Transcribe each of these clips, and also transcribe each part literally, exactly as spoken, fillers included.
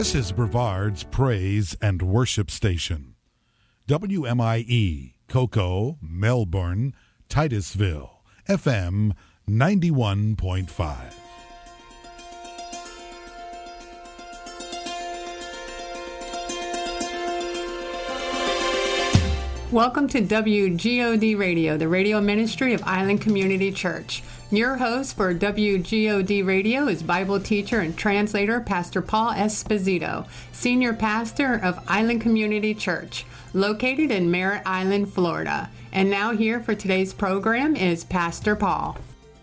This is Brevard's Praise and Worship Station. W M I E, Cocoa, Melbourne, Titusville, F M ninety-one point five. Welcome to W G O D Radio, the radio ministry of Island Community Church. Your host for W G O D Radio is Bible teacher and translator Pastor Paul Esposito, senior pastor of Island Community Church, located in Merritt Island, Florida. And now here for today's program is Pastor Paul.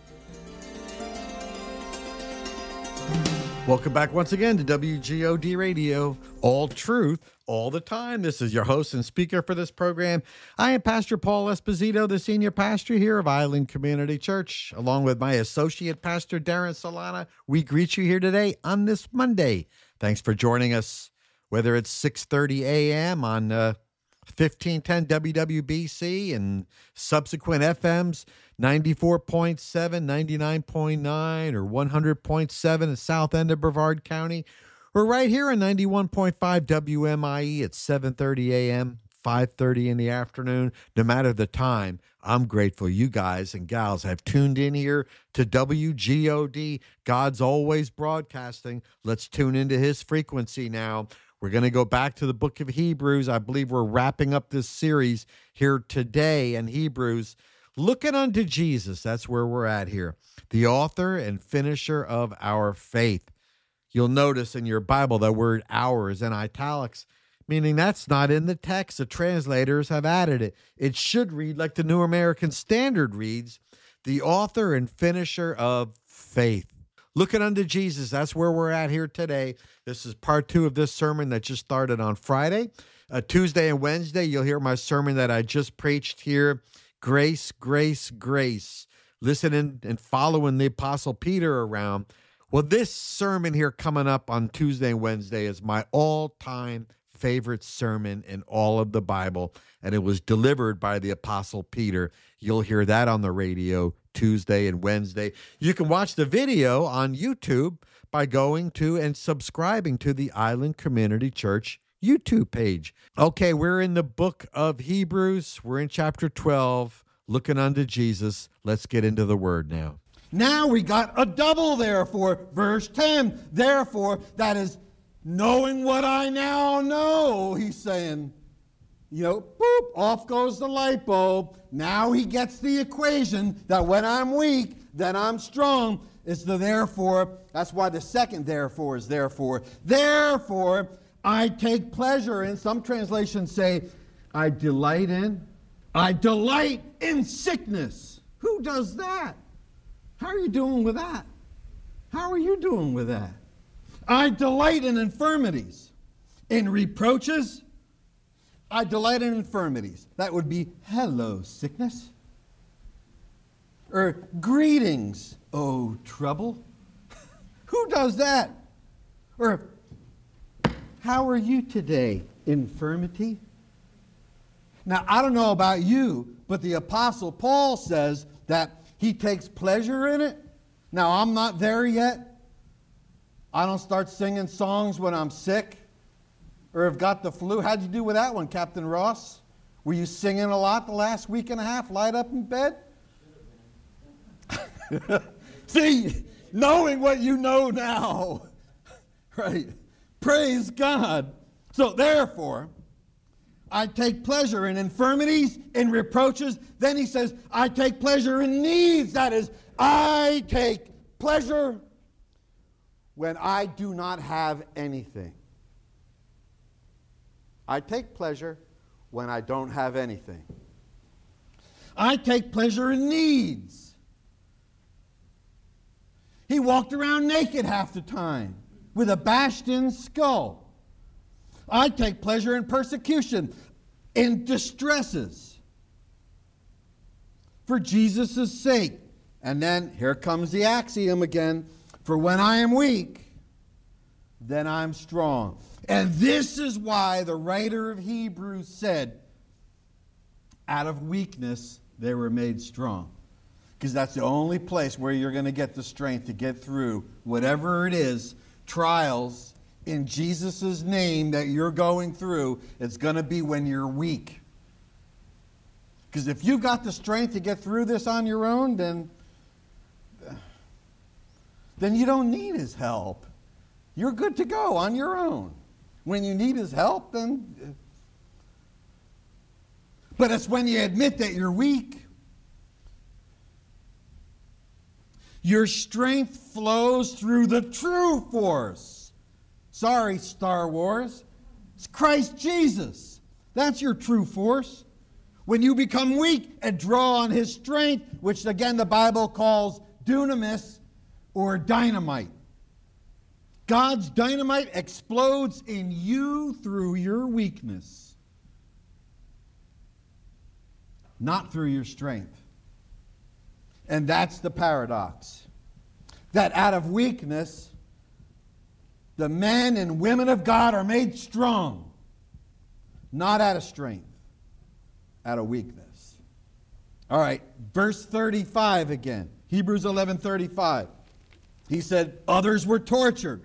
Welcome back once again to W G O D Radio, all truth, all the time. This is your host and speaker for this program. I am Pastor Paul Esposito, the senior pastor here of Island Community Church, along with my associate pastor, Darren Solana. We greet you here today on this Monday. Thanks for joining us, whether it's six thirty a.m. on uh, fifteen ten W W B C and subsequent F Ms, ninety-four point seven, ninety-nine point nine, or one hundred point seven in the south end of Brevard County. We're right here on ninety-one point five W M I E at seven thirty a.m., five thirty in the afternoon. No matter the time, I'm grateful you guys and gals have tuned in here to W G O D. God's always broadcasting. Let's tune into his frequency now. We're going to go back to the book of Hebrews. I believe we're wrapping up this series here today in Hebrews. Looking unto Jesus, that's where we're at here, the author and finisher of our faith. You'll notice in your Bible that word "our" is in italics, meaning that's not in the text. The translators have added it. It should read like the New American Standard reads, the author and finisher of faith. Looking unto Jesus, that's where we're at here today. This is part two of this sermon that just started on Friday. Uh, Tuesday and Wednesday, you'll hear my sermon that I just preached here. Grace, grace, grace. Listening and following the Apostle Peter around. Well, this sermon here coming up on Tuesday and Wednesday is my all-time favorite sermon in all of the Bible, and it was delivered by the Apostle Peter. You'll hear that on the radio Tuesday and Wednesday. You can watch the video on YouTube by going to and subscribing to the Island Community Church YouTube page. Okay, we're in the book of Hebrews. We're in chapter twelve, looking unto Jesus. Let's get into the word now. Now we got a double therefore. Verse ten, therefore, that is knowing what I now know, he's saying. You know, boop, off goes the light bulb. Now he gets the equation that when I'm weak, then I'm strong. It's the therefore. That's why the second therefore is therefore. Therefore, I take pleasure in, some translations say, I delight in. I delight in sickness. Who does that? How are you doing with that? How are you doing with that? I delight in infirmities, in reproaches. I delight in infirmities. That would be, hello, sickness. Or greetings, oh, trouble. Who does that? Or how are you today, infirmity? Now, I don't know about you, but the Apostle Paul says that he takes pleasure in it. Now, I'm not there yet. I don't start singing songs when I'm sick or have got the flu. How'd you do with that one, Captain Ross? Were you singing a lot the last week and a half, light up in bed? See, knowing what you know now, right? Praise God. So therefore, I take pleasure in infirmities, in reproaches. Then he says, I take pleasure in needs. That is, I take pleasure when I do not have anything. I take pleasure when I don't have anything. I take pleasure in needs. He walked around naked half the time with a bashed-in skull. I take pleasure in persecution, in distresses, for Jesus' sake. And then here comes the axiom again. For when I am weak, then I'm strong. And this is why the writer of Hebrews said, out of weakness they were made strong. Because that's the only place where you're going to get the strength to get through whatever it is, trials in Jesus' name that you're going through, it's going to be when you're weak. Because if you've got the strength to get through this on your own, then, then you don't need his help. You're good to go on your own. When you need his help, then... But it's when you admit that you're weak. Your strength flows through the true force. Sorry, Star Wars. It's Christ Jesus. That's your true force. When you become weak and draw on his strength, which again the Bible calls dunamis or dynamite. God's dynamite explodes in you through your weakness, not through your strength. And that's the paradox. That out of weakness, the men and women of God are made strong, not out of strength, out of weakness. All right, verse thirty-five again. Hebrews eleven thirty-five. He said, others were tortured,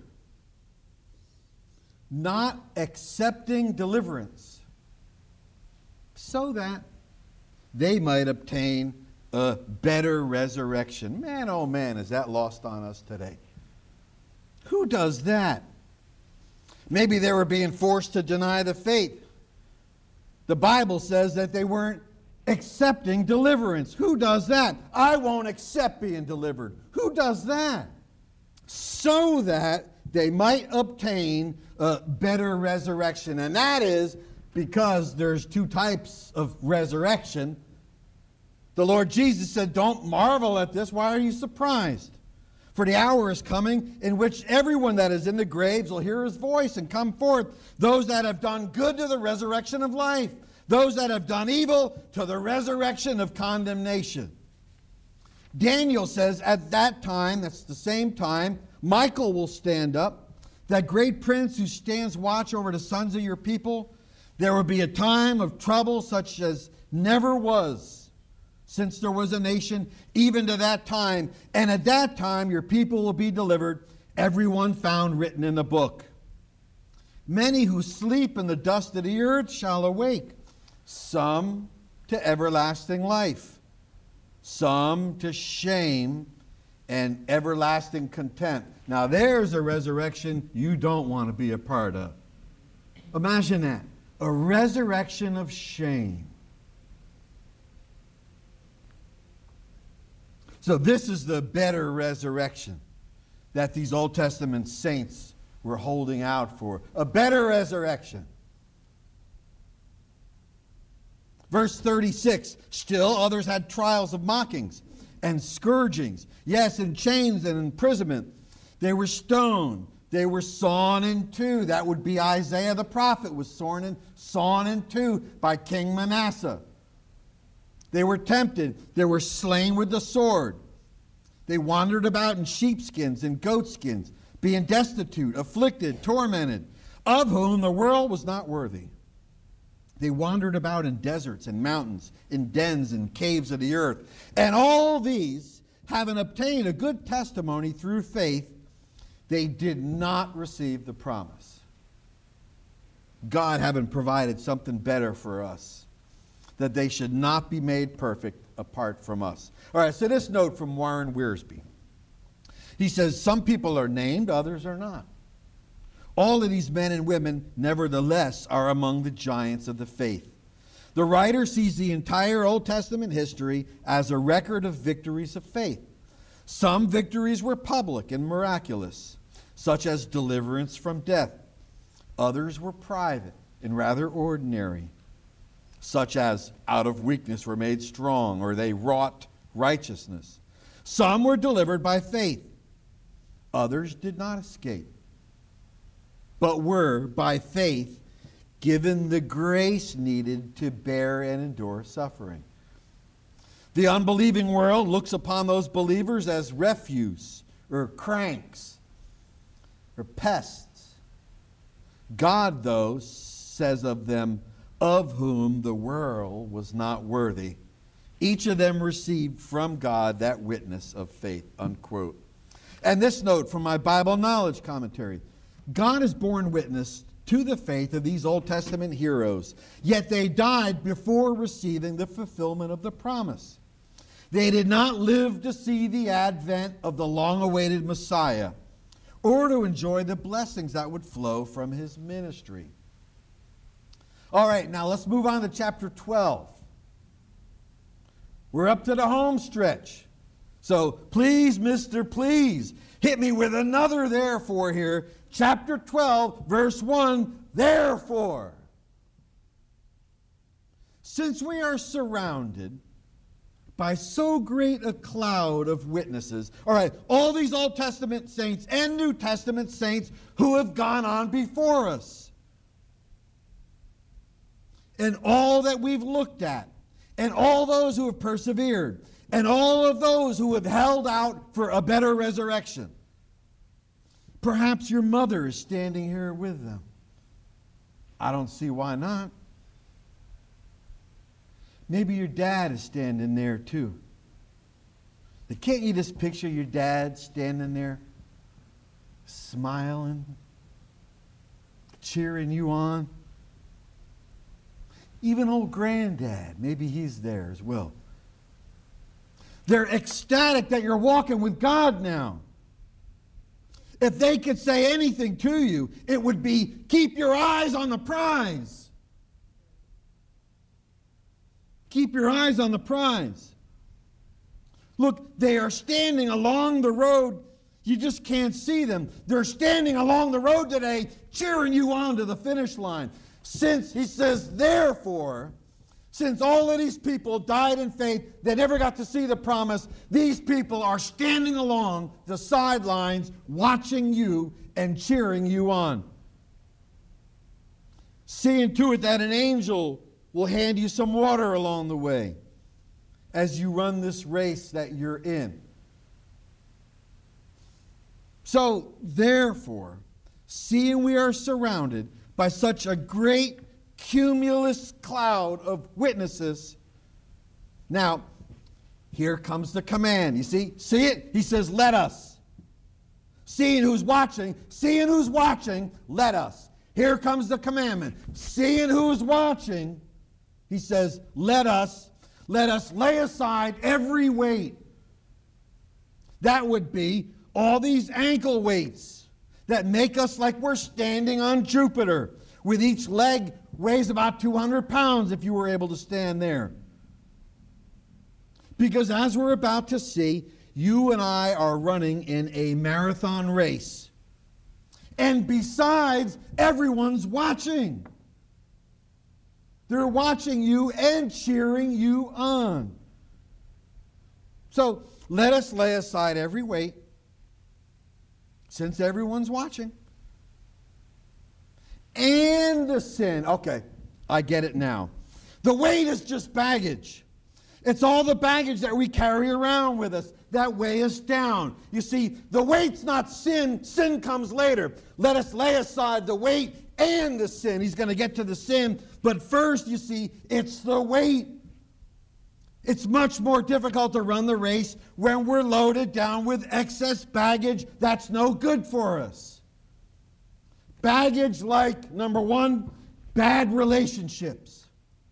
not accepting deliverance, so that they might obtain a better resurrection. Man, oh man, is that lost on us today? Who does that? Maybe they were being forced to deny the faith. The Bible says that they weren't accepting deliverance. Who does that? I won't accept being delivered. Who does that? So that they might obtain a better resurrection. And that is because there's two types of resurrection. The Lord Jesus said, don't marvel at this. Why are you surprised? For the hour is coming in which everyone that is in the graves will hear his voice and come forth. Those that have done good to the resurrection of life. Those that have done evil to the resurrection of condemnation. Daniel says at that time, that's the same time, Michael will stand up, that great prince who stands watch over the sons of your people. There will be a time of trouble such as never was since there was a nation, even to that time. And at that time your people will be delivered, everyone found written in the book. Many who sleep in the dust of the earth shall awake, some to everlasting life, some to shame and everlasting contempt. Now there's a resurrection you don't want to be a part of. Imagine that. A resurrection of shame. So this is the better resurrection that these Old Testament saints were holding out for. A better resurrection. Verse thirty-six, still others had trials of mockings and scourgings. Yes, in chains and imprisonment. They were stoned. They were sawn in two. That would be Isaiah the prophet was sawn in, sawn in two by King Manasseh. They were tempted. They were slain with the sword. They wandered about in sheepskins and goatskins, being destitute, afflicted, tormented, of whom the world was not worthy. They wandered about in deserts and mountains, in dens and caves of the earth. And all these, having obtained a good testimony through faith, they did not receive the promise. God having provided something better for us, that they should not be made perfect apart from us. All right, so this note from Warren Wiersbe. He says, some people are named, others are not. All of these men and women, nevertheless, are among the giants of the faith. The writer sees the entire Old Testament history as a record of victories of faith. Some victories were public and miraculous, such as deliverance from death. Others were private and rather ordinary, such as out of weakness were made strong, or they wrought righteousness. Some were delivered by faith. Others did not escape, but were, by faith, given the grace needed to bear and endure suffering. The unbelieving world looks upon those believers as refuse, or cranks, or pests. God, though, says of them, of whom the world was not worthy. Each of them received from God that witness of faith, unquote. And this note from my Bible Knowledge Commentary. God has borne witness to the faith of these Old Testament heroes, yet they died before receiving the fulfillment of the promise. They did not live to see the advent of the long-awaited Messiah or to enjoy the blessings that would flow from his ministry. All right, now let's move on to chapter twelve. We're up to the home stretch. So please, mister, please, hit me with another therefore here. Chapter twelve, verse one, therefore. Since we are surrounded by so great a cloud of witnesses, all right, all these Old Testament saints and New Testament saints who have gone on before us, and all that we've looked at, and all those who have persevered, and all of those who have held out for a better resurrection. Perhaps your mother is standing here with them. I don't see why not. Maybe your dad is standing there too. But can't you just picture your dad standing there, smiling, cheering you on? Even old granddad, maybe he's there as well. They're ecstatic that you're walking with God now. If they could say anything to you, it would be, keep your eyes on the prize. Keep your eyes on the prize. Look, they are standing along the road. You just can't see them. They're standing along the road today, cheering you on to the finish line. Since, he says, therefore, since all of these people died in faith, they never got to see the promise, these people are standing along the sidelines, watching you and cheering you on. Seeing to it that an angel will hand you some water along the way as you run this race that you're in. So, therefore, seeing we are surrounded by such a great cumulus cloud of witnesses, now, here comes the command. You see? See it? He says, let us. Seeing who's watching, seeing who's watching, let us. Here comes the commandment. Seeing who's watching, he says, let us, let us lay aside every weight. That would be all these ankle weights that make us like we're standing on Jupiter, with each leg weighs about two hundred pounds if you were able to stand there. Because as we're about to see, you and I are running in a marathon race. And besides, everyone's watching. They're watching you and cheering you on. So let us lay aside every weight, since everyone's watching. And the sin. Okay, I get it now. The weight is just baggage. It's all the baggage that we carry around with us that weigh us down. You see, the weight's not sin. Sin comes later. Let us lay aside the weight and the sin. He's going to get to the sin. But first, you see, it's the weight. It's much more difficult to run the race when we're loaded down with excess baggage that's no good for us. Baggage like, number one, bad relationships.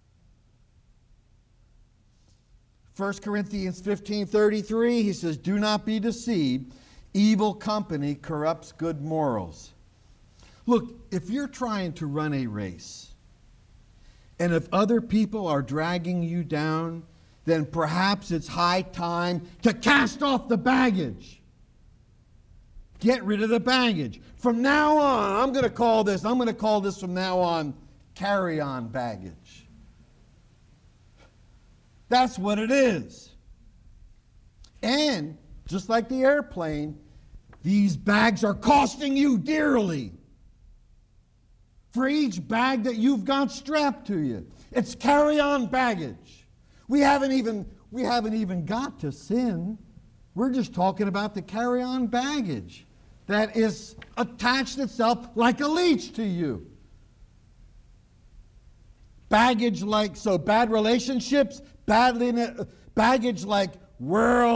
First Corinthians fifteen thirty-three, he says, do not be deceived. Evil company corrupts good morals. Look, if you're trying to run a race, and if other people are dragging you down, then perhaps it's high time to cast off the baggage. Get rid of the baggage. From now on, I'm going to call this, I'm going to call this from now on, carry-on baggage. That's what it is. And, just like the airplane, these bags are costing you dearly. For each bag that you've got strapped to you. It's carry-on baggage. We haven't even, we haven't even got to sin. We're just talking about the carry-on baggage that is attached itself like a leech to you. Baggage like, so bad relationships, badliness, baggage like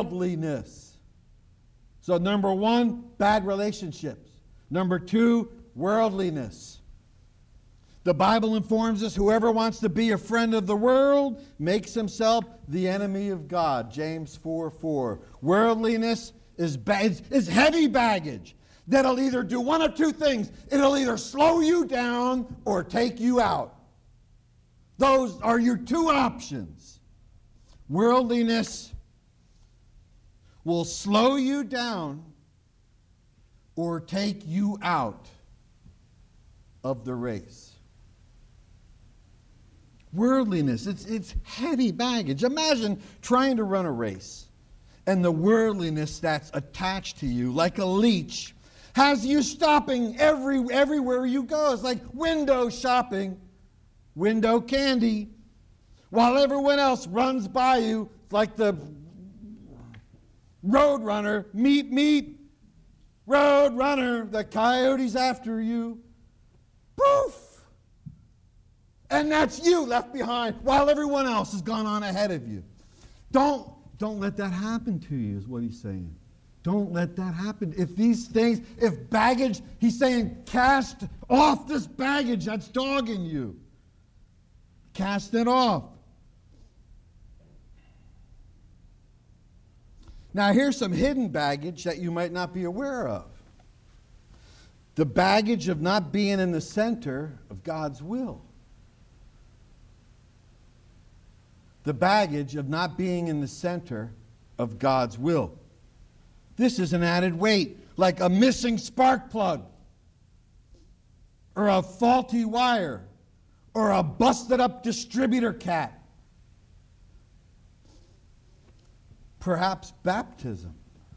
worldliness. So number one, bad relationships. Number two, worldliness. The Bible informs us whoever wants to be a friend of the world makes himself the enemy of God. James four four. Worldliness is, ba- is heavy baggage that'll either do one of two things. It'll either slow you down or take you out. Those are your two options. Worldliness will slow you down or take you out of the race. Worldliness, it's, it's heavy baggage. Imagine trying to run a race and the worldliness that's attached to you like a leech has you stopping every, everywhere you go. It's like window shopping, window candy, while everyone else runs by you. It's like the road runner, meet, meet, road runner, the coyote's after you. Poof! And that's you left behind while everyone else has gone on ahead of you. Don't, don't let that happen to you, is what he's saying. Don't let that happen. If these things, if baggage, he's saying cast off this baggage that's dogging you. Cast it off. Now here's some hidden baggage that you might not be aware of. The baggage of not being in the center of God's will. The baggage of not being in the center of God's will. This is an added weight, like a missing spark plug, or a faulty wire, or a busted up distributor cat. Perhaps baptism.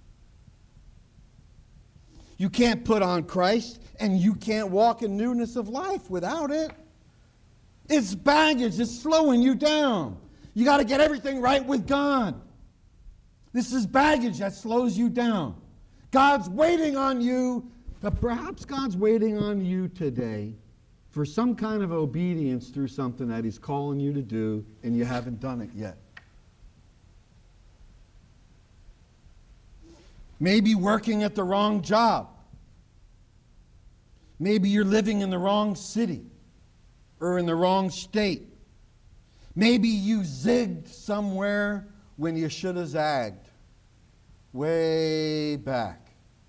You can't put on Christ, and you can't walk in newness of life without it. It's baggage. It's slowing you down. You got to get everything right with God. This is baggage that slows you down. God's waiting on you, but perhaps God's waiting on you today for some kind of obedience through something that He's calling you to do, and you haven't done it yet. Maybe working at the wrong job. Maybe you're living in the wrong city or in the wrong state. Maybe you zigged somewhere when you should have zagged. Way back.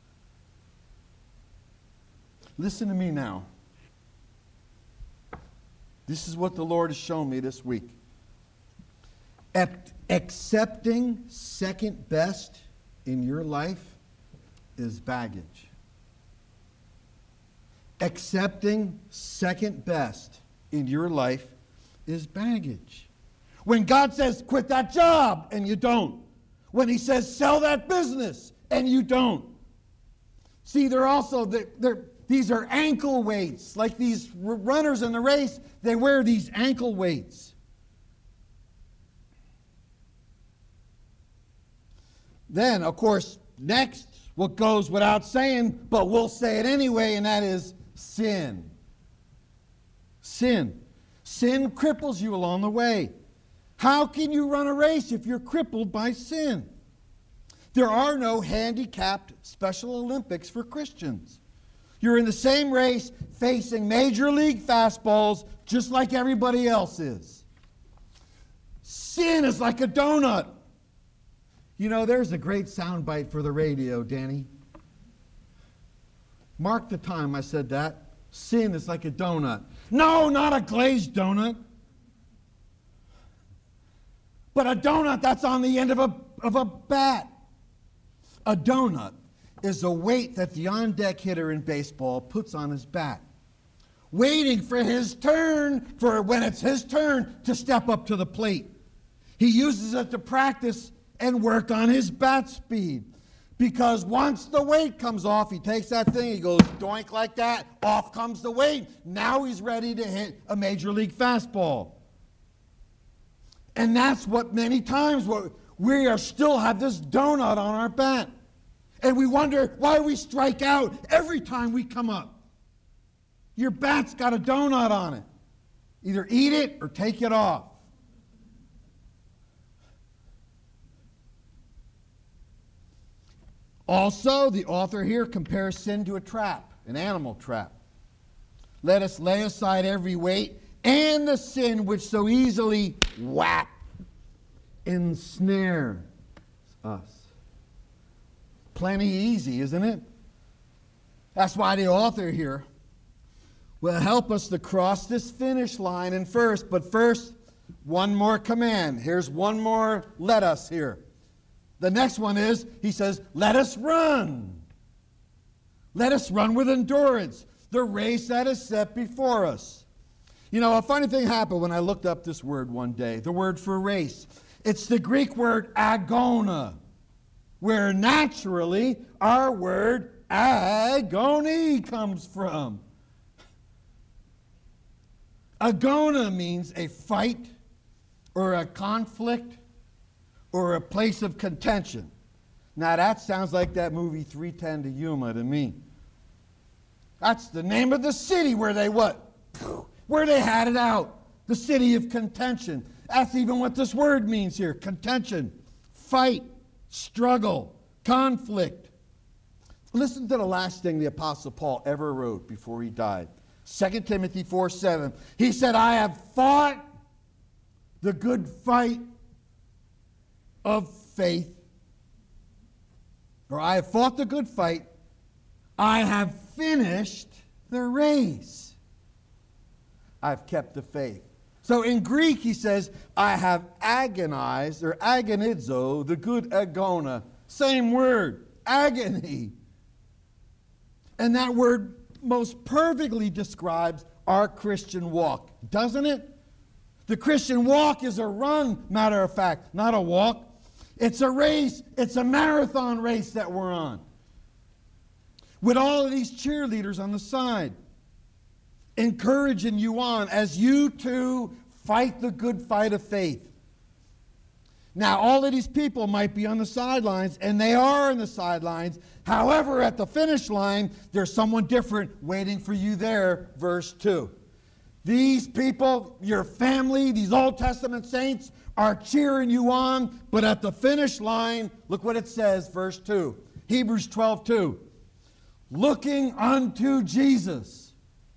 Listen to me now. This is what the Lord has shown me this week. At accepting second best in your life is baggage. Accepting second best in your life is baggage. When God says, quit that job, and you don't. When He says, sell that business, and you don't. See, they're also, they're, they're, these are ankle weights. Like these runners in the race, they wear these ankle weights. Then, of course, next, what goes without saying, but we'll say it anyway, and that is sin. Sin. Sin cripples you along the way. How can you run a race if you're crippled by sin? There are no handicapped Special Olympics for Christians. You're in the same race facing major league fastballs just like everybody else is. Sin is like a donut. You know, there's a great soundbite for the radio, Danny. Mark the time I said that. Sin is like a donut. No, not a glazed donut. But a donut that's on the end of a, of a bat. A donut is a weight that the on-deck hitter in baseball puts on his bat, waiting for his turn, for when it's his turn to step up to the plate. He uses it to practice and work on his bat speed. Because once the weight comes off, he takes that thing, he goes doink like that, off comes the weight. Now he's ready to hit a major league fastball. And that's what many times we are still have this donut on our bat. And we wonder why we strike out every time we come up. Your bat's got a donut on it. Either eat it or take it off. Also, the author here compares sin to a trap, an animal trap. Let us lay aside every weight and the sin which so easily whap ensnares us. Plenty easy, isn't it? That's why the author here will help us to cross this finish line. And first, but first, one more command. Here's one more let us here. The next one is, he says, let us run. Let us run with endurance the race that is set before us. You know, a funny thing happened when I looked up this word one day, the word for race. It's the Greek word agona, where naturally our word agony comes from. Agona means a fight or a conflict or a place of contention. Now that sounds like that movie three ten to Yuma to me. That's the name of the city where they what? Where they had it out. The city of contention. That's even what this word means here. Contention, fight, struggle, conflict. Listen to the last thing the Apostle Paul ever wrote before he died. Second Timothy four seven. He said, I have fought the good fight of faith. Or I have fought the good fight. I have finished the race. I've kept the faith. So in Greek, he says, I have agonized, or agonizo, the good agona. Same word, agony. And that word most perfectly describes our Christian walk, doesn't it? The Christian walk is a run, matter of fact, not a walk. It's a race. It's a marathon race that we're on. With all of these cheerleaders on the side, encouraging you on as you too fight the good fight of faith. Now, all of these people might be on the sidelines, and they are on the sidelines. However, at the finish line, there's someone different waiting for you there, verse two. These people, your family, these Old Testament saints, are cheering you on, but at the finish line, look what it says, verse two. Hebrews twelve two. Looking unto Jesus,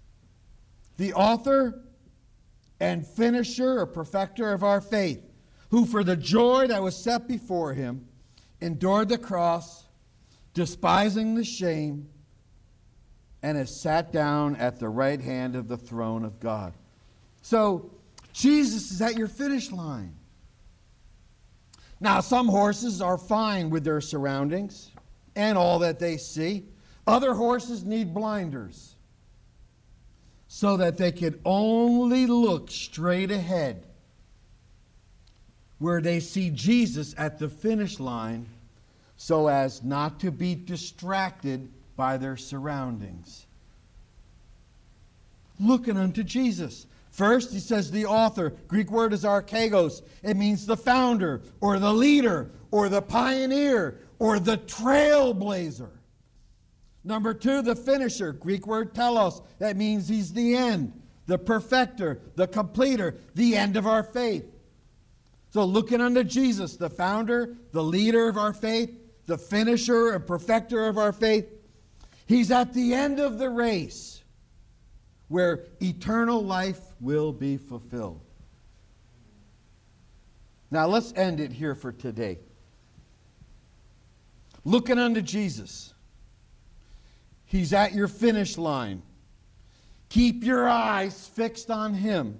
the author and finisher or perfecter of our faith, who for the joy that was set before him endured the cross, despising the shame, and has sat down at the right hand of the throne of God. So, Jesus is at your finish line. Now, some horses are fine with their surroundings and all that they see. Other horses need blinders so that they can only look straight ahead, where they see Jesus at the finish line, so as not to be distracted by their surroundings. Looking unto Jesus. First, he says the author. Greek word is archegos. It means the founder, or the leader, or the pioneer, or the trailblazer. Number two, the finisher. Greek word telos. That means he's the end, the perfecter, the completer, the end of our faith. So looking unto Jesus, the founder, the leader of our faith, the finisher and perfecter of our faith, he's at the end of the race where eternal life will be fulfilled. Now let's end it here for today. Looking unto Jesus. He's at your finish line. Keep your eyes fixed on him.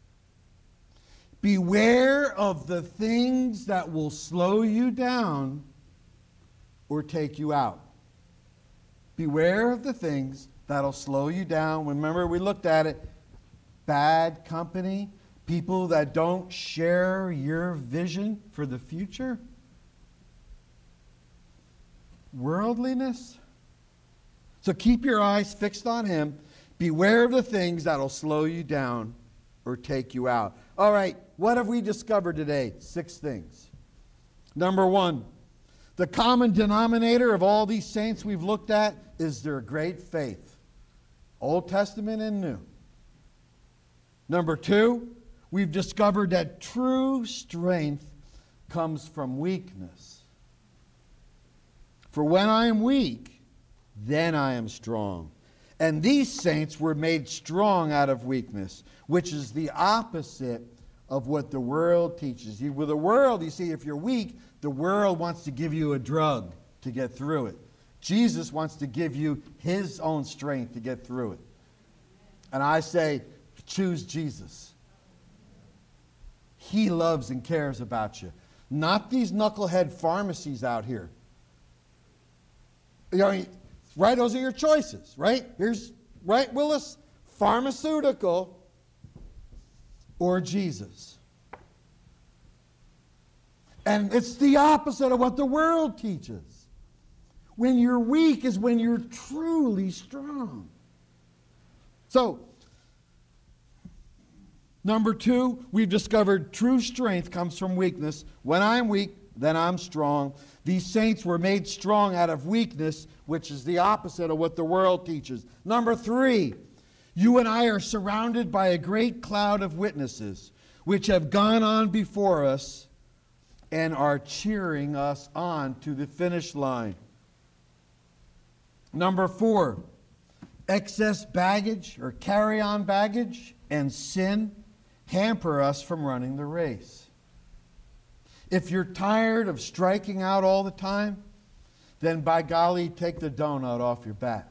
Beware of the things that will slow you down or take you out. Beware of the things that'll slow you down. Remember, we looked at it. Bad company, people that don't share your vision for the future. Worldliness. So keep your eyes fixed on him. Beware of the things that'll slow you down or take you out. All right, what have we discovered today? Six things. Number one, the common denominator of all these saints we've looked at is their great faith. Old Testament and New. Number two, we've discovered that true strength comes from weakness. For when I am weak, then I am strong. And these saints were made strong out of weakness, which is the opposite of what the world teaches. You, with the world, you see, if you're weak, the world wants to give you a drug to get through it. Jesus wants to give you his own strength to get through it. And I say, choose Jesus. He loves and cares about you. Not these knucklehead pharmacies out here. You know, right? Those are your choices, right? Here's, right, Willis? Pharmaceutical or Jesus. And it's the opposite of what the world teaches. When you're weak is when you're truly strong. So, number two, we've discovered true strength comes from weakness. When I'm weak, then I'm strong. These saints were made strong out of weakness, which is the opposite of what the world teaches. Number three, you and I are surrounded by a great cloud of witnesses, which have gone on before us and are cheering us on to the finish line. Number four, excess baggage or carry-on baggage and sin hamper us from running the race. If you're tired of striking out all the time, then by golly, take the donut off your bat.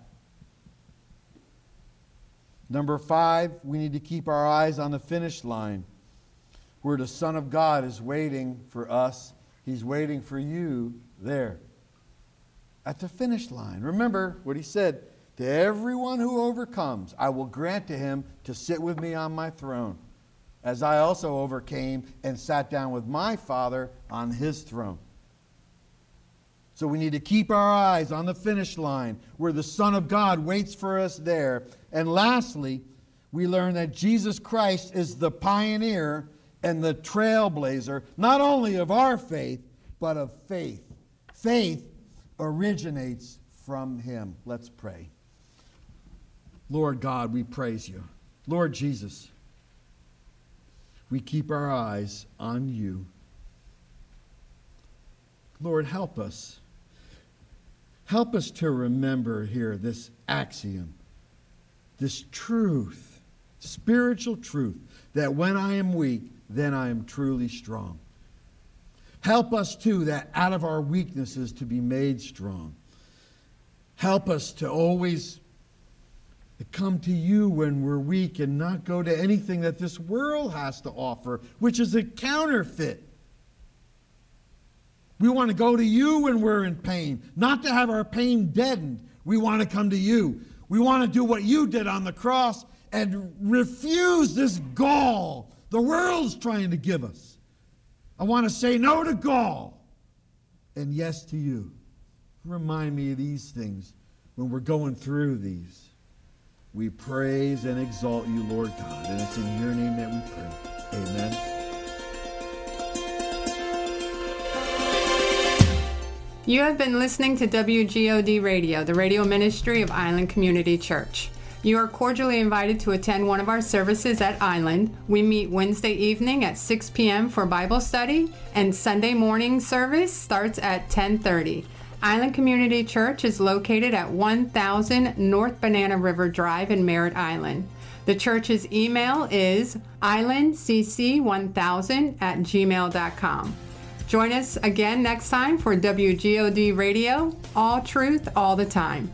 Number five, we need to keep our eyes on the finish line, where the Son of God is waiting for us. He's waiting for you there at the finish line. Remember what he said, to everyone who overcomes, I will grant to him to sit with me on my throne, as I also overcame and sat down with my Father on his throne. So we need to keep our eyes on the finish line where the Son of God waits for us there. And lastly, we learn that Jesus Christ is the pioneer and the trailblazer, not only of our faith, but of faith. Faith originates from him. Let's pray. Lord God, we praise you. Lord Jesus, we keep our eyes on you. Lord, help us. Help us to remember here this axiom, this truth, spiritual truth, that when I am weak, then I am truly strong. Help us, too, that out of our weaknesses to be made strong. Help us to always come to you when we're weak and not go to anything that this world has to offer, which is a counterfeit. We want to go to you when we're in pain, not to have our pain deadened. We want to come to you. We want to do what you did on the cross and refuse this gall the world's trying to give us. I want to say no to gall and yes to you. Remind me of these things when we're going through these. We praise and exalt you, Lord God, and it's in your name that we pray. Amen. You have been listening to W G O D Radio, the radio ministry of Island Community Church. You are cordially invited to attend one of our services at Island. We meet Wednesday evening at six p.m. for Bible study, and Sunday morning service starts at ten thirty. Island Community Church is located at one thousand North Banana River Drive in Merritt Island. The church's email is island c c one thousand at gmail dot com. Join us again next time for W G O D Radio, all truth, all the time.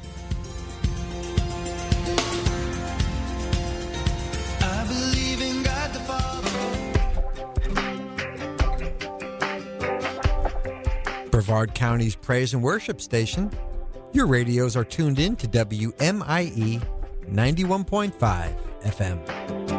I believe in God the Father. Brevard County's praise and worship station. Your radios are tuned in to W M I E ninety-one point five F M.